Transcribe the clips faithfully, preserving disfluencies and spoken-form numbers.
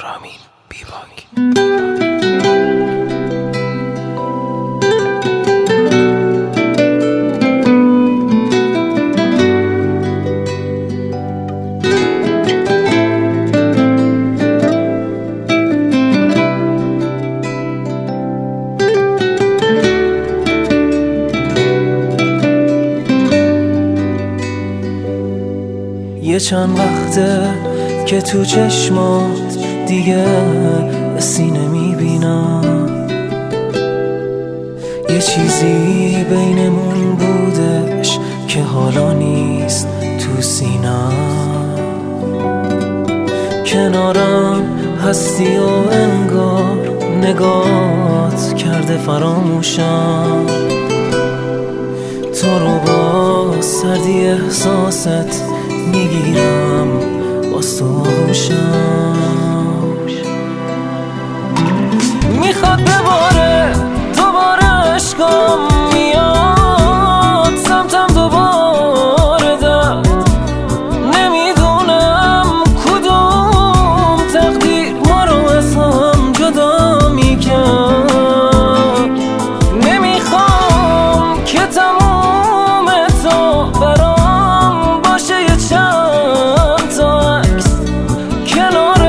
رامین بیباک. یه چند وقته که تو چشمات دیگه حسی نمیبینم، یه چیزی بینمون بودش که حالا نیست تو سینم. کنارم هستی و انگار نگات کرده فراموشم، تو رو با سردی احساست میگیرم باز تو آغوشم. میخواد بباره دوباره عشقم میاد سمتم دوباره درد، نمیدونم کدوم تقدیر ما رو از هم جدا میکرد. نمیخوام که تموم تو برام باشه یه چند تا عکس کنار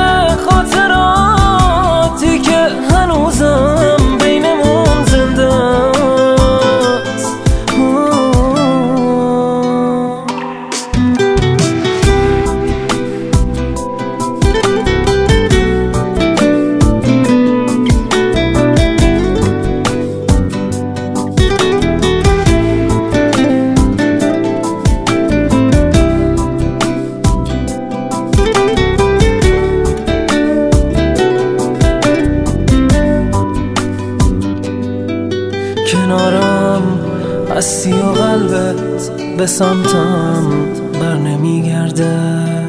خاطراتی که هنوزم بینمون زنده است. کنارم هستی و قلبت به سمتم بر نمیگرده،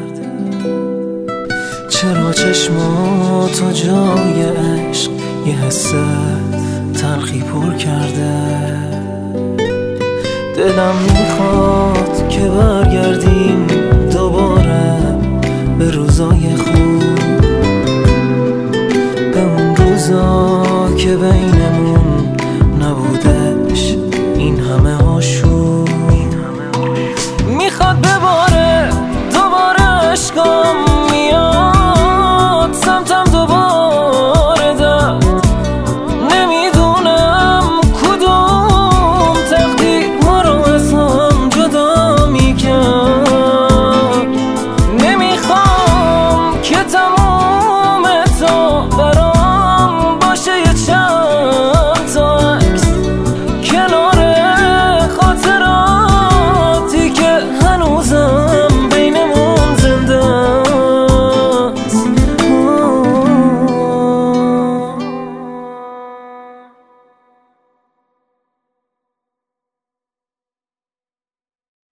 چرا چشماتو جای عشق یه حس تلخی پر کرده. دلم میخواد که برگردیم دوباره به روزای خوب، به اون روزا که بینمون نبودش این همه آشوب. میخواد بباره دوباره عشقم میاد سمتم دوباره درد، نمیدونم کدوم تقدیر ما رو از هم جدا میکرد. نمیخوام که تمام